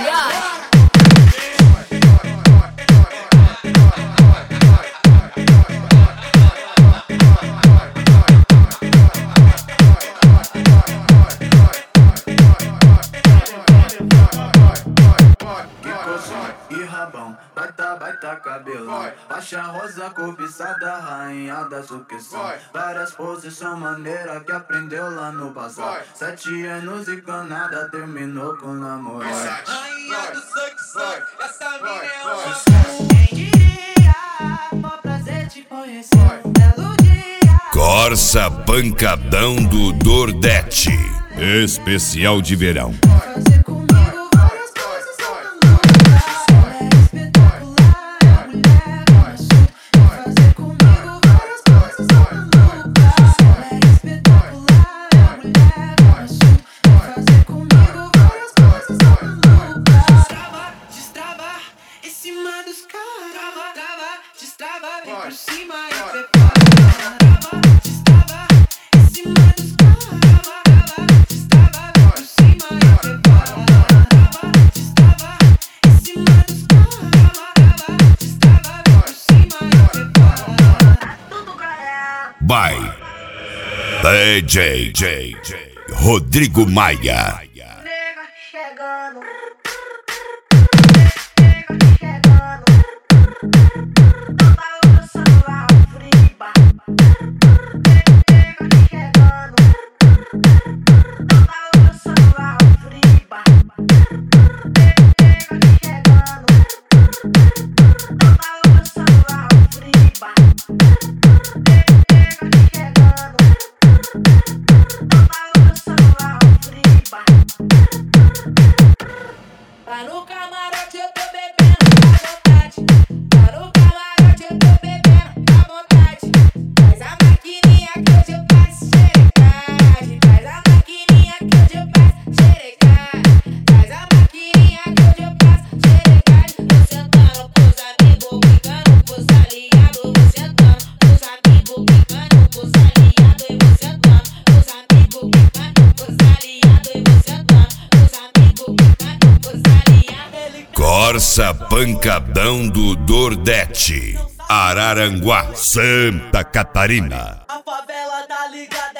Baita cabelão, faixa rosa cobiçada, rainha da sucessão. Várias posições maneiras que aprendeu lá no passado. 7 anos e canada, terminou com namoro. Rainha do sucessão, essa mina é uma sucesso. Quem diria, mó prazer te conhecer, um belo dia. Corsa Pancadão do Nordeste, especial de verão. Fazer comigo várias coisas só na luta. Ela é espetacular, é a mulher do assunto. Fazer comigo várias coisas só na luta. Ela é espetacular, é a mulher do assunto. Fazer comigo várias coisas só na luta. Destrava, destrava, em cima dos caras. Trava, trava, destrava, vem por cima e prepara. Trava, destrava, em cima dos caras. Trava, destrava, vem por cima e prepara. Trava, destrava, em cima dos caras. Trava, destrava, vem por cima e prepara. Tudo galera. By DJ Rodrigo Maia. Nega chegando. Nega chegando. Toma o celular, friba. Nega chegando. Toma o celular, friba. Nega chegando. Toma o celular, friba. Nega chegando. Toma o celular, friba. Lá no camarote eu tô bebendo à vontade. Lá no camarote eu tô bebendo à vontade. Traz a maquininha que hoje eu faço xerecagem. Traz a maquininha que hoje eu faço xerecagem. Traz a maquininha que hoje eu faço xerecagem. Vou sentando pros amigos, ficando pros aliados. Vou sentando pros amigos, ficando pros aliados. E vou sentando pros amigos, ficando pros aliados. E vou sentando pros amigos, ficando pros aliados. Corsa Pancadão do Nordeste, Araranguá, Santa Catarina. A favela tá ligada.